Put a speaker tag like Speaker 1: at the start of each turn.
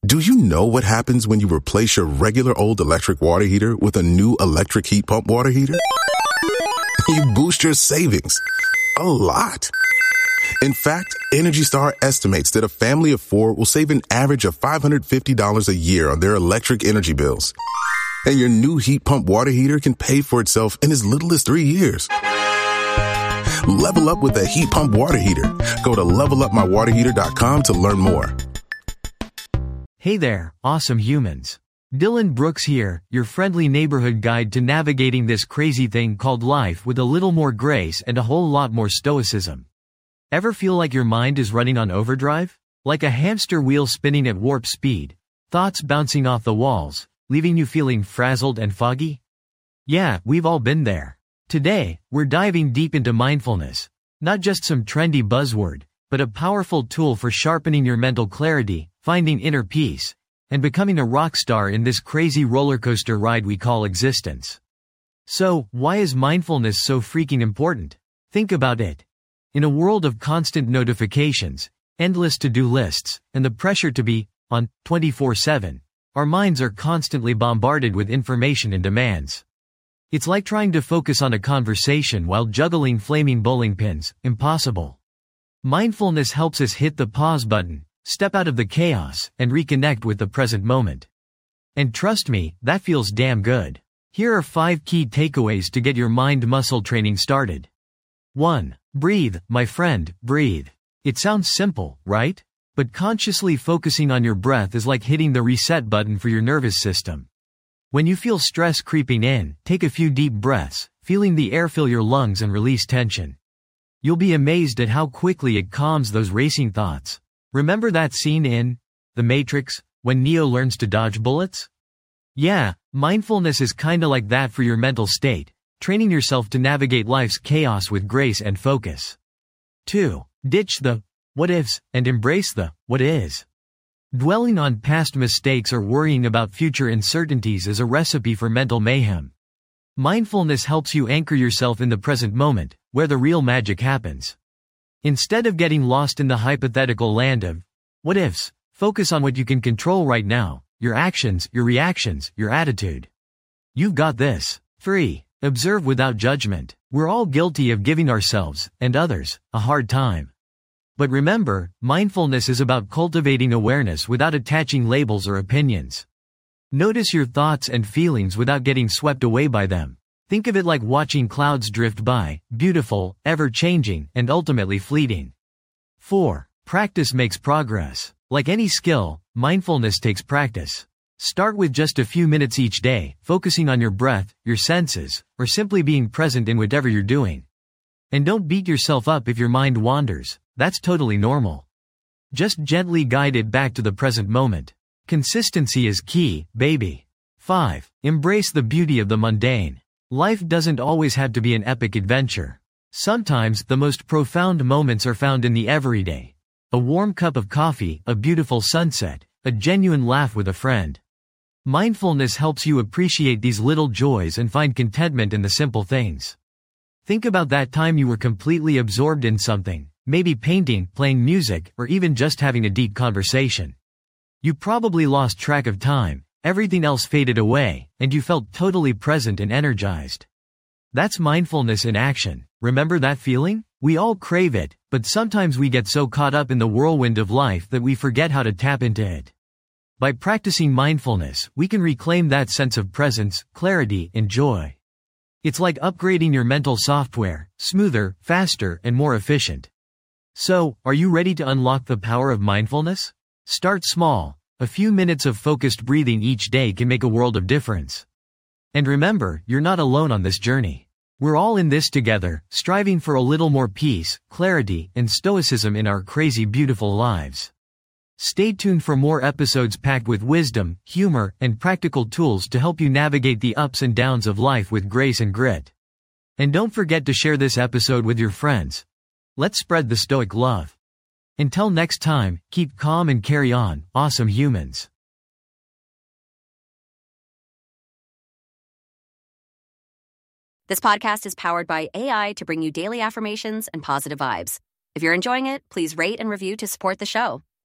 Speaker 1: Do you know what happens when you replace your regular old electric water heater with a new electric heat pump water heater? You boost your savings a lot. In fact, Energy Star estimates that a family of 4 will save an average of $550 a year on their electric energy bills. And your new heat pump water heater can pay for itself in as little as 3 years. Level up with a heat pump water heater. Go to levelupmywaterheater.com to learn more.
Speaker 2: Hey there, awesome humans. Dylan Brooks here, your friendly neighborhood guide to navigating this crazy thing called life with a little more grace and a whole lot more stoicism. Ever feel like your mind is running on overdrive? Like a hamster wheel spinning at warp speed, thoughts bouncing off the walls, leaving you feeling frazzled and foggy? Yeah, we've all been there. Today, we're diving deep into mindfulness, not just some trendy buzzword, but a powerful tool for sharpening your mental clarity, finding inner peace, and becoming a rock star in this crazy roller coaster ride we call existence. So, why is mindfulness so freaking important? Think about it. In a world of constant notifications, endless to-do lists, and the pressure to be on 24/7, our minds are constantly bombarded with information and demands. It's like trying to focus on a conversation while juggling flaming bowling pins. Impossible. Mindfulness helps us hit the pause button, step out of the chaos, and reconnect with the present moment. And trust me, that feels damn good. Here are 5 key takeaways to get your mind muscle training started. 1. Breathe, my friend, breathe. It sounds simple, right? But consciously focusing on your breath is like hitting the reset button for your nervous system. When you feel stress creeping in, take a few deep breaths, feeling the air fill your lungs and release tension. You'll be amazed at how quickly it calms those racing thoughts. Remember that scene in The Matrix, when Neo learns to dodge bullets? Yeah, mindfulness is kinda like that for your mental state, training yourself to navigate life's chaos with grace and focus. 2. Ditch the what ifs and embrace the what is. Dwelling on past mistakes or worrying about future uncertainties is a recipe for mental mayhem. Mindfulness helps you anchor yourself in the present moment, where the real magic happens. Instead of getting lost in the hypothetical land of what ifs, focus on what you can control right now, your actions, your reactions, your attitude. You've got this. 3. Observe without judgment. We're all guilty of giving ourselves, and others, a hard time. But remember, mindfulness is about cultivating awareness without attaching labels or opinions. Notice your thoughts and feelings without getting swept away by them. Think of it like watching clouds drift by, beautiful, ever-changing, and ultimately fleeting. 4. Practice makes progress. Like any skill, mindfulness takes practice. Start with just a few minutes each day, focusing on your breath, your senses, or simply being present in whatever you're doing. And don't beat yourself up if your mind wanders. That's totally normal. Just gently guide it back to the present moment. Consistency is key, baby. 5. Embrace the beauty of the mundane. Life doesn't always have to be an epic adventure. Sometimes the most profound moments are found in the everyday. A warm cup of coffee, a beautiful sunset, a genuine laugh with a friend. Mindfulness helps you appreciate these little joys and find contentment in the simple things. Think about that time you were completely absorbed in something, maybe painting, playing music, or even just having a deep conversation. You probably lost track of time. Everything else faded away, and you felt totally present and energized. That's mindfulness in action. Remember that feeling? We all crave it, but sometimes we get so caught up in the whirlwind of life that we forget how to tap into it. By practicing mindfulness, we can reclaim that sense of presence, clarity, and joy. It's like upgrading your mental software, smoother, faster, and more efficient. So, are you ready to unlock the power of mindfulness? Start small. A few minutes of focused breathing each day can make a world of difference. And remember, you're not alone on this journey. We're all in this together, striving for a little more peace, clarity, and stoicism in our crazy beautiful lives. Stay tuned for more episodes packed with wisdom, humor, and practical tools to help you navigate the ups and downs of life with grace and grit. And don't forget to share this episode with your friends. Let's spread the stoic love. Until next time, keep calm and carry on, awesome humans.
Speaker 3: This podcast is powered by AI to bring you daily affirmations and positive vibes. If you're enjoying it, please rate and review to support the show.